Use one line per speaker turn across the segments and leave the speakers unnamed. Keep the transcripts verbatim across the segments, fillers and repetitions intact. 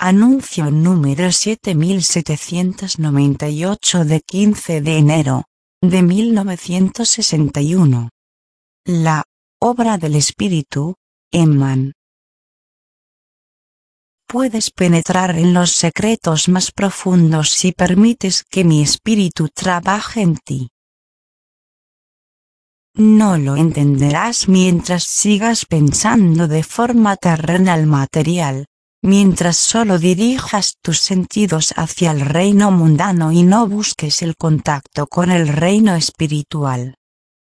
Anuncio número siete mil setecientos noventa y ocho de quince de enero de mil novecientos sesenta y uno. La obra del Espíritu, Emman. Puedes penetrar en los secretos más profundos si permites que mi espíritu trabaje en ti. No lo entenderás mientras sigas pensando de forma terrenal material, mientras solo dirijas tus sentidos hacia el reino mundano y no busques el contacto con el reino espiritual.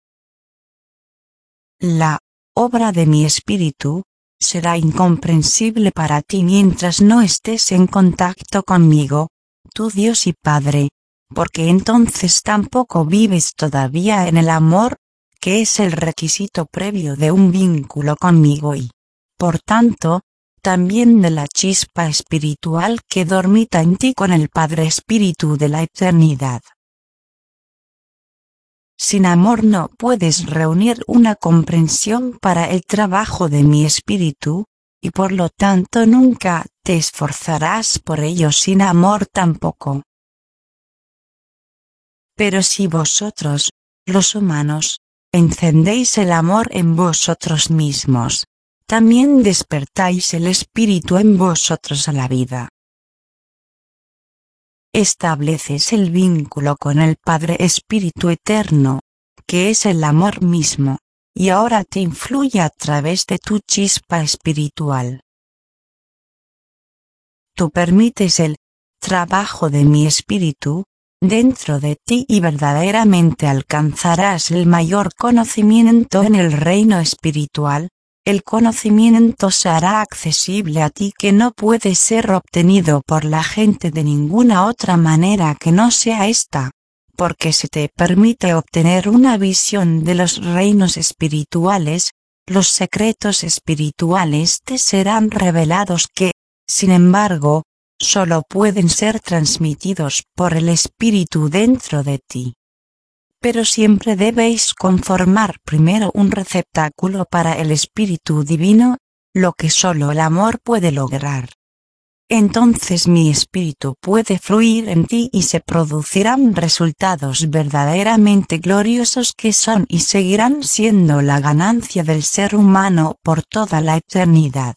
La obra de mi espíritu será incomprensible para ti mientras no estés en contacto conmigo, tu Dios y Padre, porque entonces tampoco vives todavía en el amor, que es el requisito previo de un vínculo conmigo y, por tanto, también de la chispa espiritual que dormita en ti con el Padre Espíritu de la eternidad. Sin amor no puedes reunir una comprensión para el trabajo de mi espíritu, y por lo tanto nunca te esforzarás por ello sin amor tampoco. Pero si vosotros, los humanos, encendéis el amor en vosotros mismos, también despertáis el espíritu en vosotros a la vida. Estableces el vínculo con el Padre Espíritu Eterno, que es el amor mismo, y ahora te influye a través de tu chispa espiritual. Tú permites el trabajo de mi espíritu dentro de ti y verdaderamente alcanzarás el mayor conocimiento en el reino espiritual. El conocimiento se hará accesible a ti que no puede ser obtenido por la gente de ninguna otra manera que no sea esta, porque se te permite obtener una visión de los reinos espirituales, los secretos espirituales te serán revelados que, sin embargo, solo pueden ser transmitidos por el Espíritu dentro de ti. Pero siempre debéis conformar primero un receptáculo para el Espíritu Divino, lo que solo el amor puede lograr. Entonces mi espíritu puede fluir en ti y se producirán resultados verdaderamente gloriosos que son y seguirán siendo la ganancia del ser humano por toda la eternidad.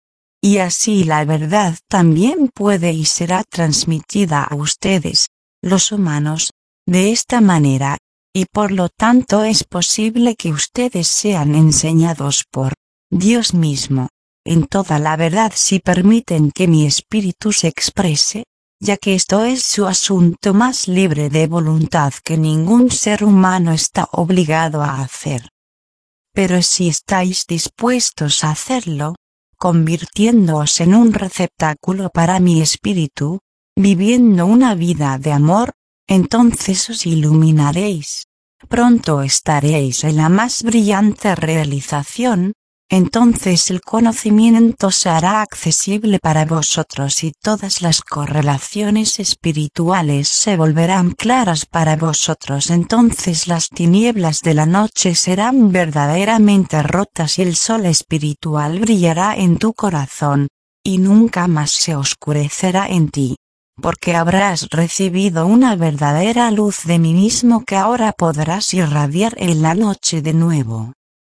Y así la verdad también puede y será transmitida a ustedes, los humanos, de esta manera. Y por lo tanto es posible que ustedes sean enseñados por Dios mismo, en toda la verdad si permiten que mi espíritu se exprese, ya que esto es su asunto más libre de voluntad que ningún ser humano está obligado a hacer. Pero si estáis dispuestos a hacerlo, convirtiéndoos en un receptáculo para mi espíritu, viviendo una vida de amor, entonces os iluminaréis. Pronto estaréis en la más brillante realización, entonces el conocimiento se hará accesible para vosotros y todas las correlaciones espirituales se volverán claras para vosotros. Entonces las tinieblas de la noche serán verdaderamente rotas y el sol espiritual brillará en tu corazón, y nunca más se oscurecerá en ti. Porque habrás recibido una verdadera luz de mí mismo que ahora podrás irradiar en la noche de nuevo.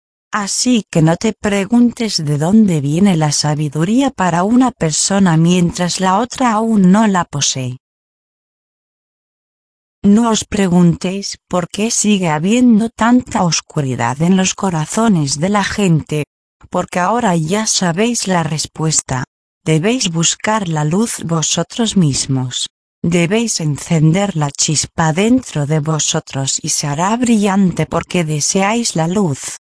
Así que no te preguntes de dónde viene la sabiduría para una persona mientras la otra aún no la posee. No os preguntéis por qué sigue habiendo tanta oscuridad en los corazones de la gente, porque ahora ya sabéis la respuesta. Debéis buscar la luz vosotros mismos. Debéis encender la chispa dentro de vosotros y se hará brillante porque deseáis la luz.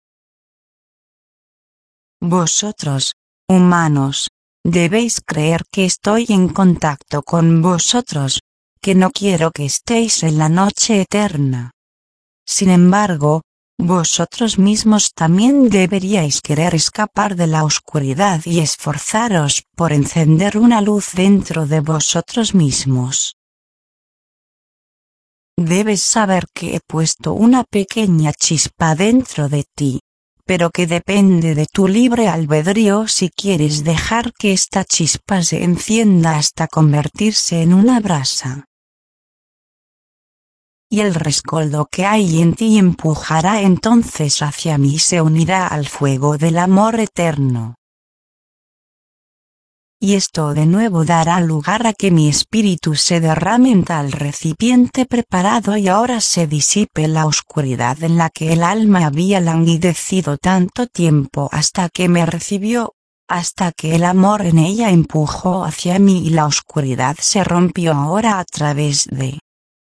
Vosotros, humanos, debéis creer que estoy en contacto con vosotros, que no quiero que estéis en la noche eterna. Sin embargo, vosotros mismos también deberíais querer escapar de la oscuridad y esforzaros por encender una luz dentro de vosotros mismos. Debes saber que he puesto una pequeña chispa dentro de ti, pero que depende de tu libre albedrío si quieres dejar que esta chispa se encienda hasta convertirse en una brasa. Y el rescoldo que hay en ti empujará entonces hacia mí y se unirá al fuego del amor eterno. Y esto de nuevo dará lugar a que mi espíritu se derrame en tal recipiente preparado y ahora se disipe la oscuridad en la que el alma había languidecido tanto tiempo hasta que me recibió, hasta que el amor en ella empujó hacia mí y la oscuridad se rompió ahora a través de.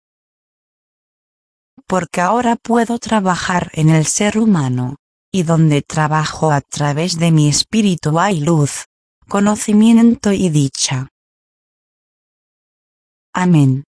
Porque ahora puedo trabajar en el ser humano, y donde trabajo a través de mi espíritu hay luz, conocimiento y dicha. Amén.